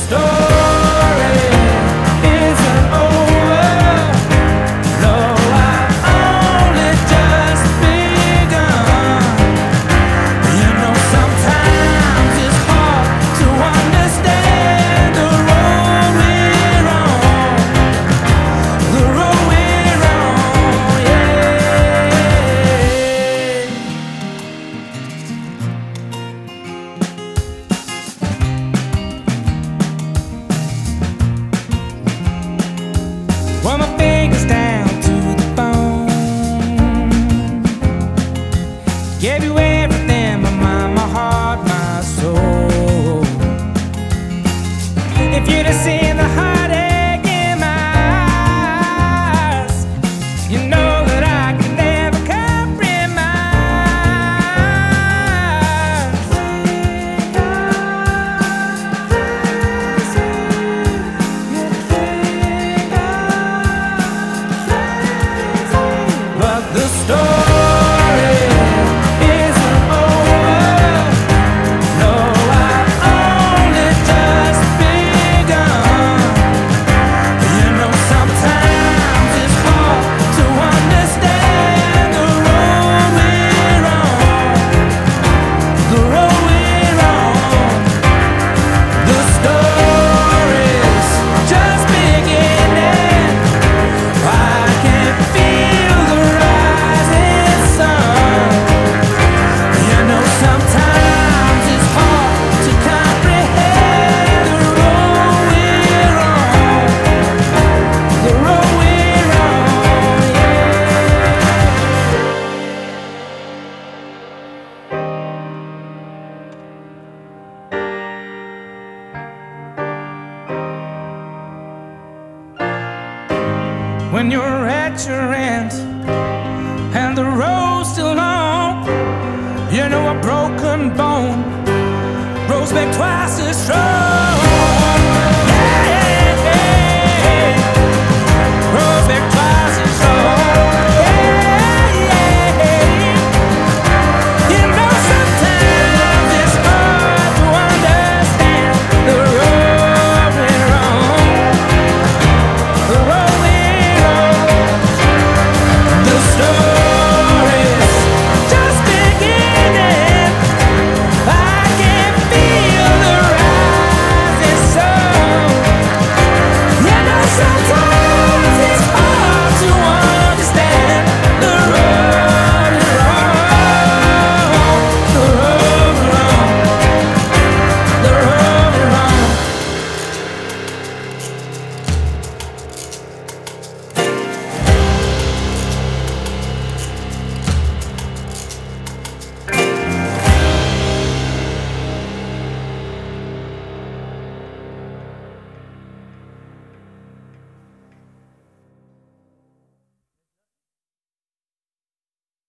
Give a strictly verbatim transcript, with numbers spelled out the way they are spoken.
story isn't over. No, I've only just begun. You know, sometimes it's hard to understand the road we're on, the road we're on, yeah. Well, my fingers down to the bone. Gave you everything, my mind, my heart, my soul. If you'd have seen the heartache in my eyes, you know that I could never compromise. But the story isn't over. No, I've only just begun. You know, sometimes it's hard to understand the road we're on, the road we're on. The story's just beginning. I can feel the rising sun. You know, sometimes it's hard to comprehend the road we're on, the road we're on, yeah. When you're at your end and the road's still long, you know a broken bone grows back twice as strong.